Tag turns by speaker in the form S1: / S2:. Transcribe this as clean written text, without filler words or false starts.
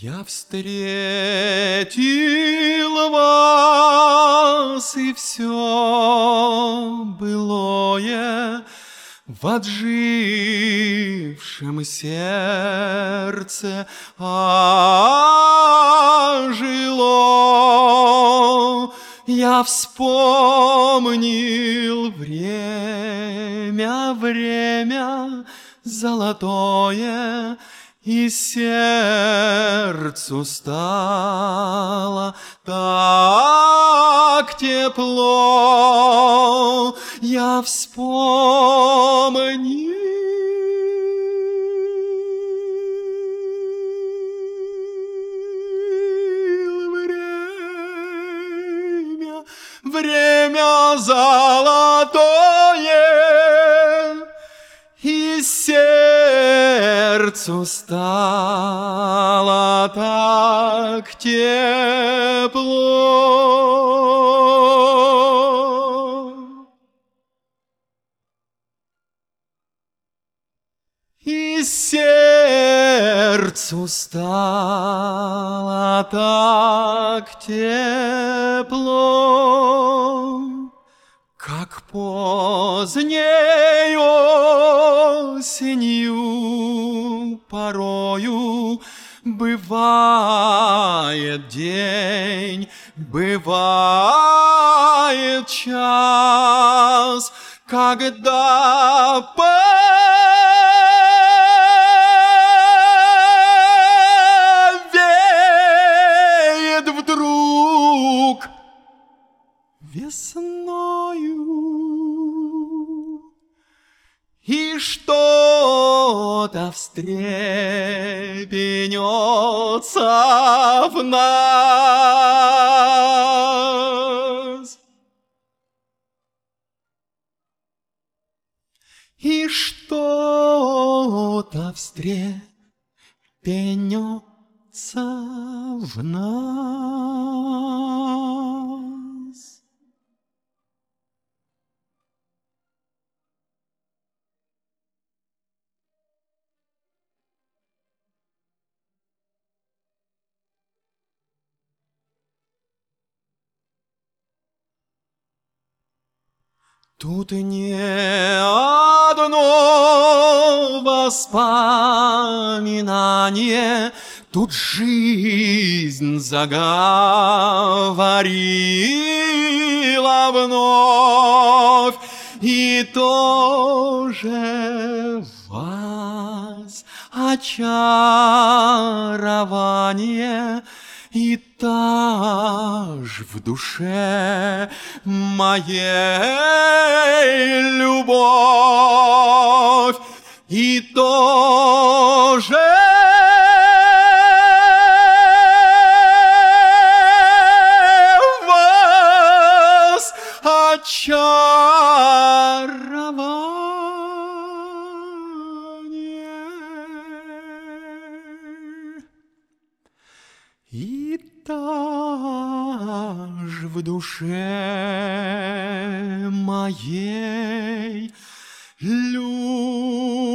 S1: Я встретил вас, и все былое в отжившем сердце ожило. Я вспомнил время золотое, и сердцу стало так тепло. Я вспомнил время золотое, и сердцу стало так тепло. И сердцу стало так тепло, как поздней осенью порою бывает день, бывает час, когда повеет вдруг весною, и что-то встрепенется в нас, и что-то встрепенется в нас. Тут не одно воспоминание, тут жизнь заговорила вновь, и тоже вас очарование, и та ж в душе моей любовь, и тоже вас очарование, и та ж в душе моей любовь.